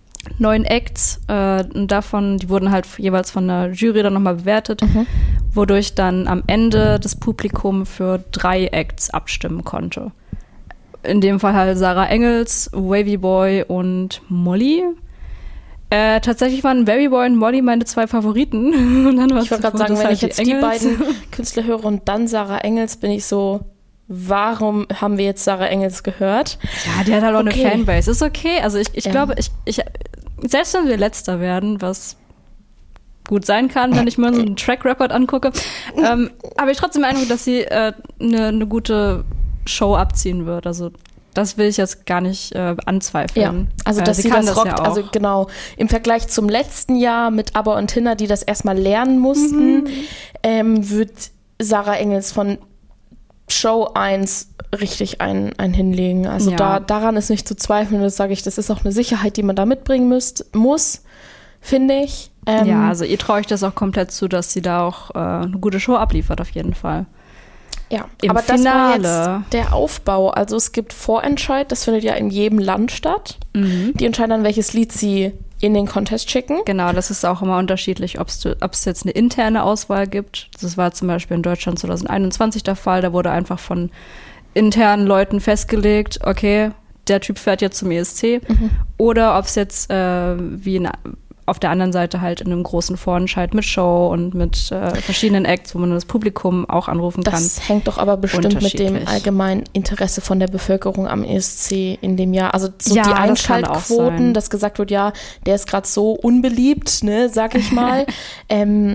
9 Acts. Und davon, die wurden halt jeweils von der Jury dann nochmal bewertet, wodurch dann am Ende das Publikum für 3 Acts abstimmen konnte. In dem Fall halt Sarah Engels, Wavy Boy und Molly. Tatsächlich waren Wavy Boy und Molly meine 2 Favoriten. Und dann ich wollte gerade sagen, wenn halt ich jetzt die beiden Künstler höre und dann Sarah Engels, bin ich so, warum haben wir jetzt Sarah Engels gehört? Ja, die hat halt auch Okay. eine Fanbase. Ist okay. Also ich Ja. glaube, selbst wenn wir Letzter werden, was gut sein kann, wenn ich mal so einen Track-Record angucke, habe ich trotzdem den Eindruck, dass sie eine gute Show abziehen wird. Also das will ich jetzt gar nicht anzweifeln. Ja, also dass sie kann das rockt, ja auch. also genau, im Vergleich zum letzten Jahr mit ABBA und Tina, die das erstmal lernen mussten, wird Sarah Engels von Show 1 richtig einen hinlegen. Also Ja. daran ist nicht zu zweifeln. Das sage ich, das ist auch eine Sicherheit, die man da mitbringen muss, finde ich. Ja, also ihr traue ich das auch komplett zu, dass sie da auch eine gute Show abliefert, auf jeden Fall. Ja, Im aber das war Finale. jetzt der Aufbau. Also es gibt Vorentscheid, das findet ja in jedem Land statt. Die entscheiden dann, welches Lied sie in den Contest schicken. Genau, das ist auch immer unterschiedlich, ob es jetzt eine interne Auswahl gibt. Das war zum Beispiel in Deutschland 2021 der Fall. Da wurde einfach von internen Leuten festgelegt, okay, der Typ fährt jetzt zum ESC. Oder ob es jetzt auf der anderen Seite halt in einem großen Vorentscheid mit Show und mit verschiedenen Acts, wo man das Publikum auch anrufen kann. Das hängt doch aber bestimmt mit dem Unterschiedlich. allgemeinen Interesse von der Bevölkerung am ESC in dem Jahr. Also so Ja, die das kann auch Einschaltquoten, sein. dass gesagt wird, ja, der ist gerade so unbeliebt, ne, sag ich mal.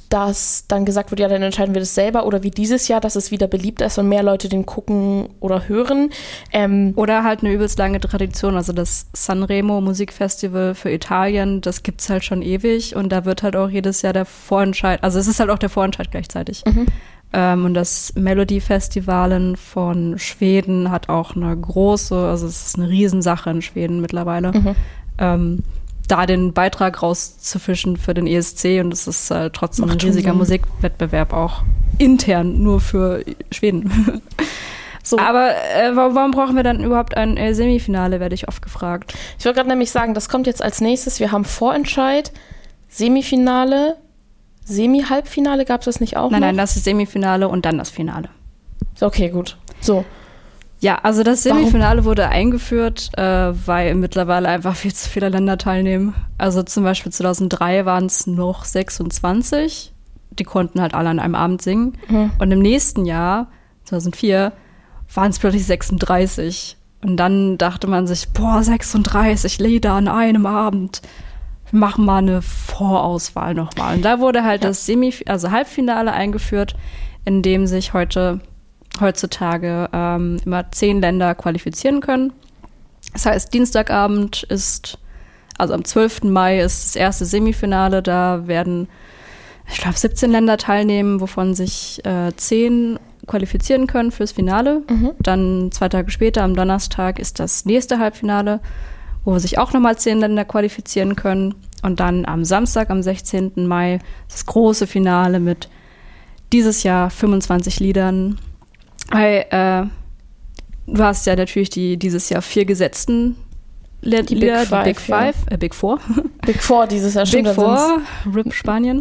dass dann gesagt wird, ja, dann entscheiden wir das selber, oder wie dieses Jahr, dass es wieder beliebt ist und mehr Leute den gucken oder hören. Oder halt eine übelst lange Tradition, also das Sanremo Musikfestival für Italien, das gibt's halt schon ewig und da wird halt auch jedes Jahr der Vorentscheid, also es ist halt auch der Vorentscheid gleichzeitig. Und das Melody Festivalen von Schweden hat auch eine große, also es ist eine Riesensache in Schweden mittlerweile, da den Beitrag rauszufischen für den ESC, und es ist trotzdem ein riesiger Musikwettbewerb auch intern nur für Schweden. So. Aber warum brauchen wir dann überhaupt ein Semifinale, werde ich oft gefragt. Ich wollte gerade nämlich sagen, das kommt jetzt als nächstes. Wir haben Vorentscheid, Semifinale, Semi-Halbfinale, gab es das nicht auch noch? Nein, das ist Semifinale und dann das Finale. Okay, gut. So. Ja, also das Semifinale wurde eingeführt, weil mittlerweile einfach viel zu viele Länder teilnehmen. Also zum Beispiel 2003 waren es noch 26. Die konnten halt alle an einem Abend singen. Und im nächsten Jahr, 2004, waren es plötzlich 36. Und dann dachte man sich, 36 Lieder an einem Abend. Wir machen mal eine Vorauswahl nochmal. Und da wurde halt das Halbfinale eingeführt, in dem sich heutzutage immer 10 Länder qualifizieren können. Das heißt, Dienstagabend also am 12. Mai ist das erste Semifinale. Da werden, ich glaube, 17 Länder teilnehmen, wovon sich 10 qualifizieren können fürs Finale. Dann 2 Tage später, am Donnerstag, ist das nächste Halbfinale, wo sich auch nochmal 10 Länder qualifizieren können. Und dann am Samstag, am 16. Mai, das große Finale mit dieses Jahr 25 Liedern. Weil du hast ja natürlich dieses Jahr 4 gesetzten Lieder, die Big Five, Big Four. Big Four dieses Jahr, Big Four, RIP Spanien.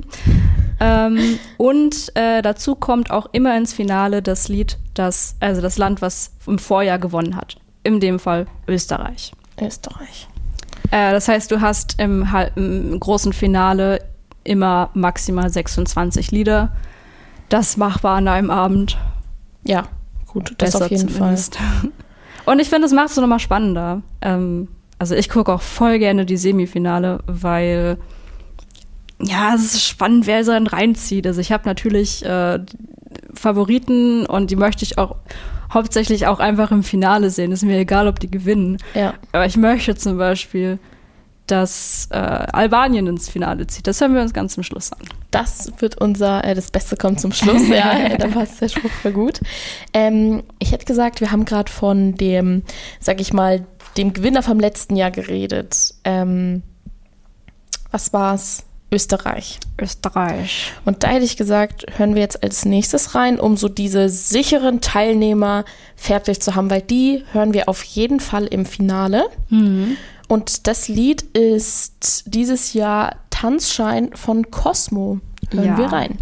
Und dazu kommt auch immer ins Finale das Lied, das Land, was im Vorjahr gewonnen hat. In dem Fall Österreich. Das heißt, du hast im großen Finale immer maximal 26 Lieder. Das ist machbar an einem Abend. Ja, gut, das auf jeden zumindest. Fall. Und ich finde, das macht es nochmal spannender. Also ich gucke auch voll gerne die Semifinale, weil es ist spannend, wer so dann reinzieht. Also ich habe natürlich Favoriten und die möchte ich auch hauptsächlich auch einfach im Finale sehen. Ist mir egal, ob die gewinnen. Ja. Aber ich möchte zum Beispiel, dass Albanien ins Finale zieht. Das hören wir uns ganz zum Schluss an. Das wird das Beste kommt zum Schluss. Ja, da passt der Spruch voll gut. Ich hätte gesagt, wir haben gerade von dem, sag ich mal, dem Gewinner vom letzten Jahr geredet. Was war's? Österreich. Und da hätte ich gesagt, hören wir jetzt als nächstes rein, um so diese sicheren Teilnehmer fertig zu haben, weil die hören wir auf jeden Fall im Finale. Und das Lied ist dieses Jahr Tanzschein von Cosmo. Hören wir rein.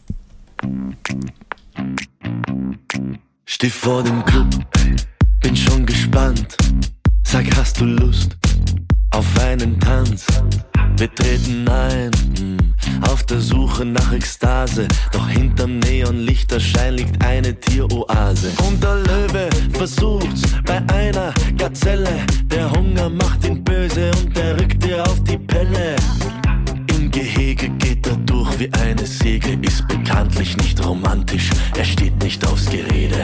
Steh vor dem Club, bin schon gespannt. Sag, hast du Lust auf einen Tanz? Wir treten ein, auf der Suche nach Ekstase. Doch hinterm Neonlichterschein liegt eine Tieroase. Und der Löwe versucht's bei einer Gazelle. Der Hunger macht ihn böse und der rückt dir auf die Pelle. Im Gehege geht er durch wie eine Säge. Ist bekanntlich nicht romantisch, er steht nicht aufs Gerede.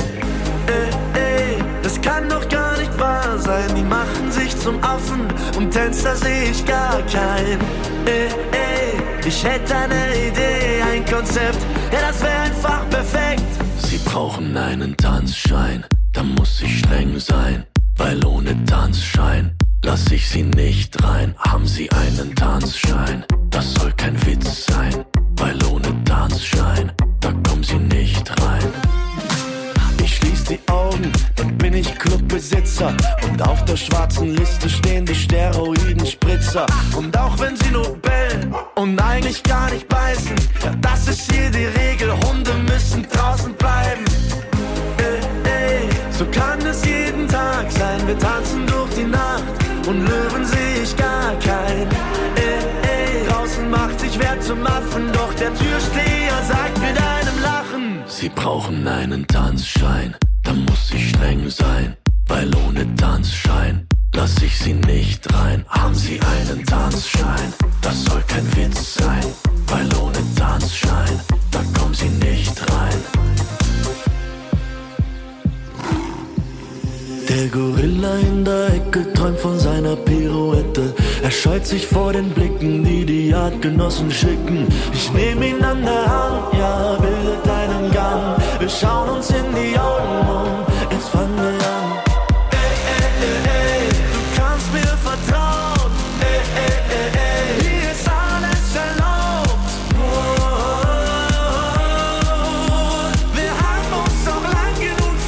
Das kann doch gar nicht wahr sein. Die machen sich zum Affen und Tänzer seh ich gar kein. Ich hätte eine Idee, ein Konzept, ja das wär einfach perfekt. Sie brauchen einen Tanzschein, da muss ich streng sein, weil ohne Tanzschein lass ich sie nicht rein. Haben Sie einen Tanzschein, das soll kein Witz sein, weil ohne Tanzschein, da kommen Sie nicht rein. Ich schließ die Augen, dann bin ich Clubbesitzer. Und auf der schwarzen Liste stehen die Steroidenspritzer. Und auch wenn sie nur bellen und eigentlich gar nicht beißen, ja, das ist hier die Regel, Hunde müssen draußen bleiben. So kann es jeden Tag sein, wir tanzen durch die Nacht und Löwen seh ich gar kein. Draußen macht sich wer zum Affen, doch der Türsteher sagt mit einem Lachen: Sie brauchen einen Tanzschein, da muss ich streng sein, weil ohne Tanzschein lass ich sie nicht rein. Haben Sie einen Tanzschein, das soll kein Witz sein, weil ohne Tanzschein Der Gorilla in der Ecke träumt von seiner Pirouette. Er scheut sich vor den Blicken, die die Artgenossen schicken. Ich nehm ihn an der Hand, ja, bildet einen Gang. Wir schauen uns in die Augen und jetzt fangen wir an. Ey, ey, ey, ey, du kannst mir vertrauen. Ey, ey, ey, ey, hier ist alles erlaubt. Oh, wir haben uns doch lang genug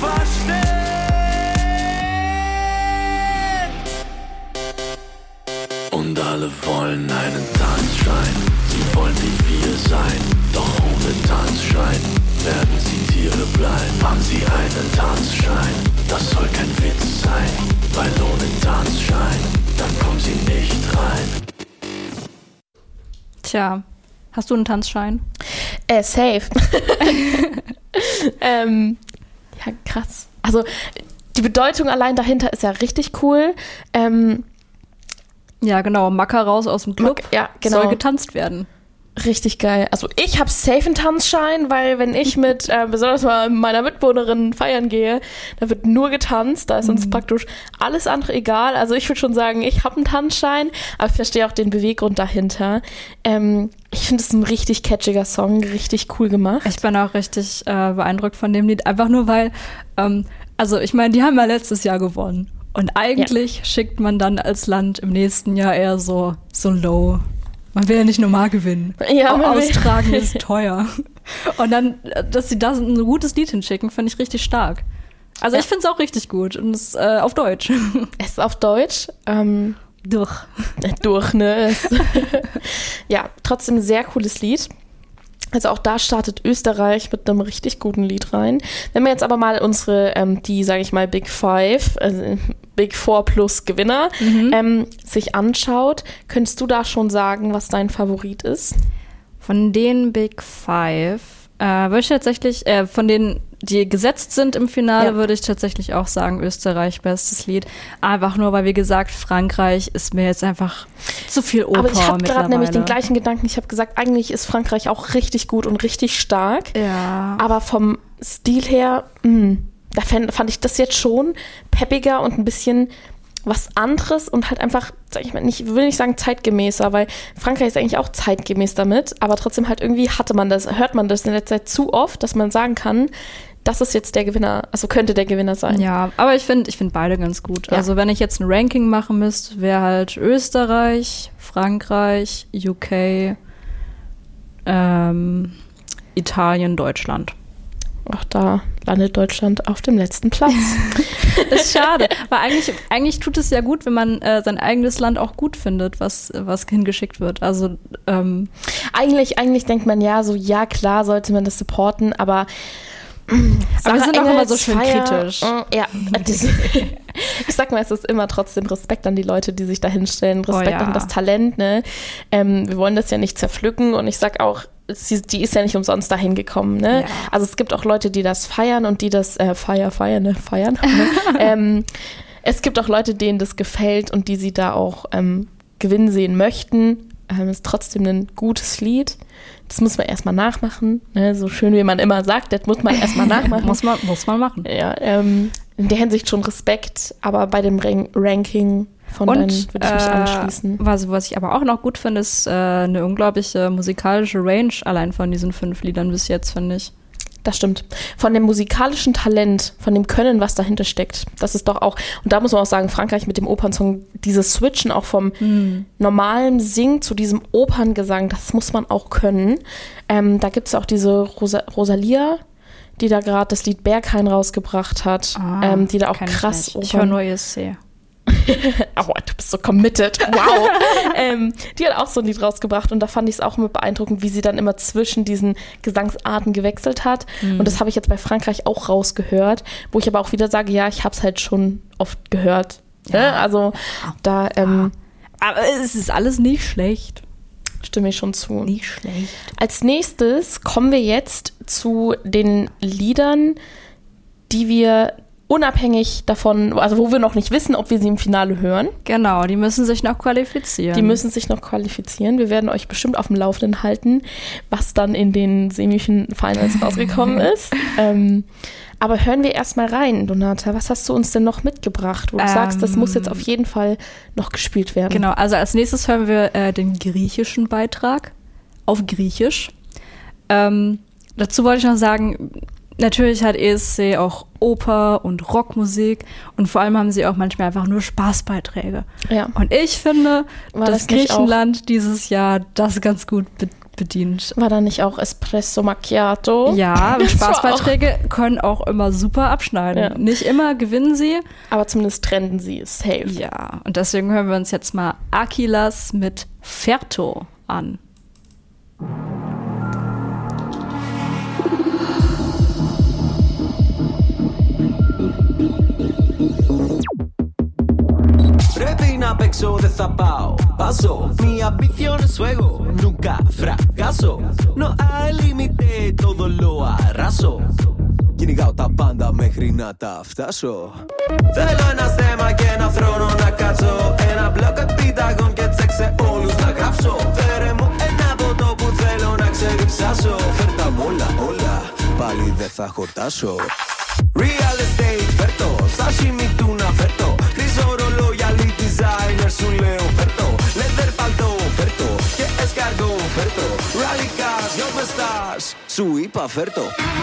versteckt. Und alle wollen einen Tanzschein. Sie wollen wie wir sein, doch ohne Tanzschein werden sie Tiere bleiben. Haben sie einen Tanzschein? Das soll kein Witz sein, weil ohne Tanzschein, dann kommen sie nicht rein. Tja, hast du einen Tanzschein? Safe. Ja, krass. Also die Bedeutung allein dahinter ist ja richtig cool. Ja, genau. Macker raus aus dem Club. Ja, genau. Soll getanzt werden. Richtig geil. Also ich habe safe einen Tanzschein, weil wenn ich mit besonders mal meiner Mitbewohnerin feiern gehe, da wird nur getanzt. Da ist uns praktisch alles andere egal. Also ich würde schon sagen, ich habe einen Tanzschein, aber ich verstehe auch den Beweggrund dahinter. Ich finde es ein richtig catchiger Song, richtig cool gemacht. Ich bin auch richtig beeindruckt von dem Lied. Einfach nur, weil, also ich meine, die haben ja letztes Jahr gewonnen. Und eigentlich schickt man dann als Land im nächsten Jahr eher so low. Man will ja nicht normal gewinnen. Ja, auch austragen ist teuer. Und dann, dass sie da ein gutes Lied hinschicken, finde ich richtig stark. Also ich finde es auch richtig gut. Und es ist auf Deutsch. Es ist auf Deutsch. Durch, ne? Ja, trotzdem ein sehr cooles Lied. Also auch da startet Österreich mit einem richtig guten Lied rein. Wenn man jetzt aber mal unsere, die, sage ich mal, Big Five, Big Four plus Gewinner, sich anschaut, könntest du da schon sagen, was dein Favorit ist? Von den Big Five würde ich tatsächlich, von denen, die gesetzt sind im Finale, würde ich tatsächlich auch sagen, Österreich, bestes Lied. Einfach nur, weil, wie gesagt, Frankreich ist mir jetzt einfach zu viel Oper mittlerweile. Aber ich habe gerade nämlich den gleichen Gedanken. Ich habe gesagt, eigentlich ist Frankreich auch richtig gut und richtig stark. Ja. Aber vom Stil her, da fand ich das jetzt schon peppiger und ein bisschen was anderes und halt einfach, sag ich mal, will nicht sagen zeitgemäßer, weil Frankreich ist eigentlich auch zeitgemäß damit, aber trotzdem halt irgendwie hört man das in der Zeit zu oft, dass man sagen kann, das ist jetzt der Gewinner, also könnte der Gewinner sein. Ja, aber ich find beide ganz gut. Ja. Also wenn ich jetzt ein Ranking machen müsste, wäre halt Österreich, Frankreich, UK, Italien, Deutschland. Auch da landet Deutschland auf dem letzten Platz. Ist schade, weil eigentlich tut es ja gut, wenn man sein eigenes Land auch gut findet, was hingeschickt wird. Also eigentlich denkt man ja so, ja klar sollte man das supporten, aber wir sind auch immer so schön kritisch. Ja, ich sag mal, es ist immer trotzdem Respekt an die Leute, die sich da hinstellen, Respekt an das Talent. Ne? Wir wollen das ja nicht zerpflücken und ich sag auch, die ist ja nicht umsonst dahin gekommen. Ne? Ja. Also es gibt auch Leute, die das feiern und die das feiern. Es gibt auch Leute, denen das gefällt und die sie da auch gewinnen sehen möchten. Ist trotzdem ein gutes Lied. Das muss man erstmal nachmachen. Ne? So schön, wie man immer sagt, das muss man erstmal nachmachen. muss man machen. Ja, in der Hinsicht schon Respekt, aber bei dem Ranking von denen würde ich mich anschließen. Was ich aber auch noch gut finde, ist eine unglaubliche musikalische Range allein von diesen 5 Liedern bis jetzt, finde ich. Das stimmt. Von dem musikalischen Talent, von dem Können, was dahinter steckt, das ist doch auch, und da muss man auch sagen, Frankreich mit dem Opernsong, dieses Switchen auch vom normalen Singen zu diesem Operngesang, das muss man auch können. Da gibt es auch diese Rosalia, die da gerade das Lied Berghain rausgebracht hat, die da auch krass Ich höre nur ESC. Oh, du bist so committed. Wow. Die hat auch so ein Lied rausgebracht und da fand ich es auch immer beeindruckend, wie sie dann immer zwischen diesen Gesangsarten gewechselt hat. Und das habe ich jetzt bei Frankreich auch rausgehört, wo ich aber auch wieder sage, ja, ich habe es halt schon oft gehört. Ja. Ne? Also da. Aber es ist alles nicht schlecht. Stimme ich schon zu. Nicht schlecht. Als nächstes kommen wir jetzt zu den Liedern, die wir unabhängig davon, also wo wir noch nicht wissen, ob wir sie im Finale hören. Genau, die müssen sich noch qualifizieren. Wir werden euch bestimmt auf dem Laufenden halten, was dann in den Semifinals rausgekommen ist. Aber hören wir erstmal rein, Donata. Was hast du uns denn noch mitgebracht, wo du sagst, das muss jetzt auf jeden Fall noch gespielt werden? Genau, also als nächstes hören wir den griechischen Beitrag auf Griechisch. Dazu wollte ich noch sagen, natürlich hat ESC auch Oper und Rockmusik und vor allem haben sie auch manchmal einfach nur Spaßbeiträge. Ja. Und ich finde, dass das nicht Griechenland dieses Jahr das ganz gut bedient. War da nicht auch Espresso Macchiato? Ja, Spaßbeiträge können auch immer super abschneiden. Ja. Nicht immer gewinnen sie. Aber zumindest trenden sie, safe. Ja, und deswegen hören wir uns jetzt mal Akilas mit Ferto an. Πρέπει να παίξω, δεν θα πάω. Paso, mi ambición es fuego, nunca fracaso. No hay límite, todo lo arraso. Κυνηγάω τα πάντα μέχρι να τα φτάσω. Θέλω ένα θέμα και ένα θρόνο να κάτσω. Ένα μπλοκ επιταγών και τσεκ σε όλους να γράψω. Φέρε μου ένα ποτό που θέλω να ξεριψάσω. Φέρ τα μ' όλα, πάλι δεν θα χορτάσω. Real estate, φέρτο, sashimi tuna, φέρτο. Χρυσό ρολόγια, lead designer, σου λέω φέρτο. Leather παλτό, φέρτο. Και escargot, φέρτο. Rally cars, yo me estás, σου είπα φέρτο.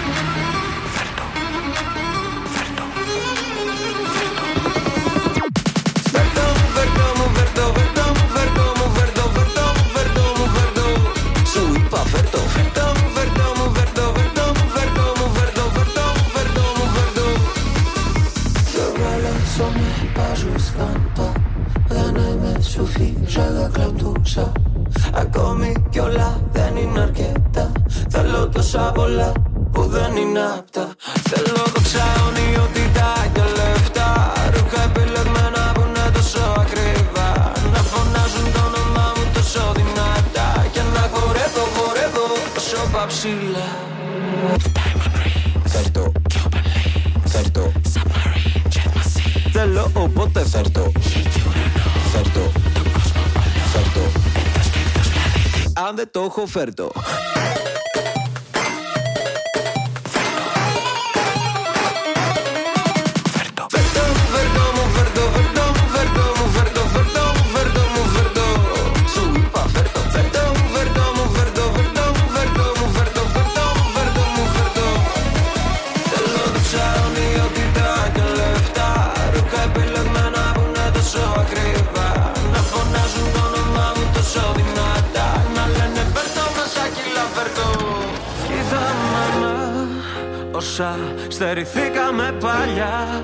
Ακόμη κι όλα δεν είναι αρκετά. Θέλω τόσα πολλά που δεν είναι απτά. Θέλω δόξα, ονειότητα και λεφτά. Ρούχα επιλεγμένα που είναι τόσο ακριβά. Να φωνάζουν το όνομά μου τόσο δυνατά. Και να χορεύω τόσο παψίλα. Φέρτο, φέρτο, θέλω οπότε φέρτο. Φέρτο, φέρτο. Αν δεν το έχω φέρτο. Στερηθήκαμε παλιά.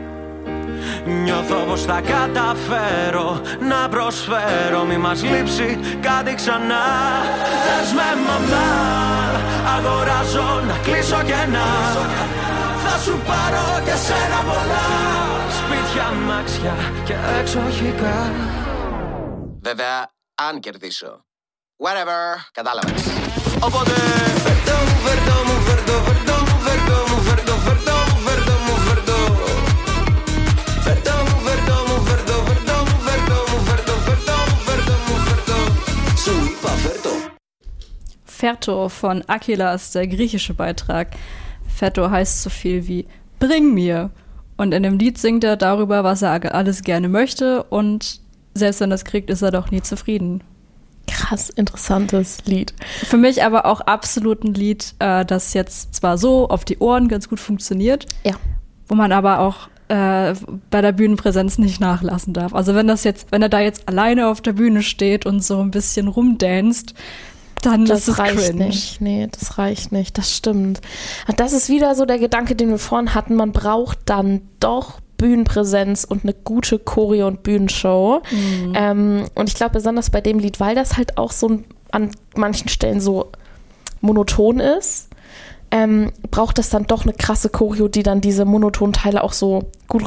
Νιώθω πως θα καταφέρω να προσφέρω. Μη μας λείψει κάτι ξανά. Θες με μαμά, αγοράζω να κλείσω κενά. Θα σου πάρω και σένα πολλά. Σπίτια, αμάξια και εξοχικά. Βέβαια, αν κερδίσω. Whatever, κατάλαβες. Οπότε φέρτο μου, φέρτο μου, φέρτο, φέρτο μου, φέρτο μου, φέρτο, φέρτο μου, φέρτο μου, φέρτο. Φέρτο μου, φέρτο μου, φέρτο, φέρτο μου, φέρτο μου, φέρτο, φέρτο μου, φέρτο μου, φέρτο. Σου είπα φέρτο. Ferto von Akilas, der griechische Beitrag. Ferto heißt so viel wie Bring mir. Und in dem Lied singt er darüber, was er alles gerne möchte und selbst wenn er das kriegt, ist er doch nie zufrieden. Krass interessantes Lied. Für mich aber auch absolut ein Lied, das jetzt zwar so auf die Ohren ganz gut funktioniert, ja, wo man aber auch bei der Bühnenpräsenz nicht nachlassen darf. Also wenn er da jetzt alleine auf der Bühne steht und so ein bisschen rumdanzt, dann ist es reicht cringe. Nicht. Nee, das reicht nicht, das stimmt. Das ist wieder so der Gedanke, den wir vorhin hatten, man braucht dann doch Bühnenpräsenz und eine gute Choreo und Bühnenshow. Und ich glaube besonders bei dem Lied, weil das halt auch so an manchen Stellen so monoton ist, braucht es dann doch eine krasse Choreo, die dann diese monotonen Teile auch so gut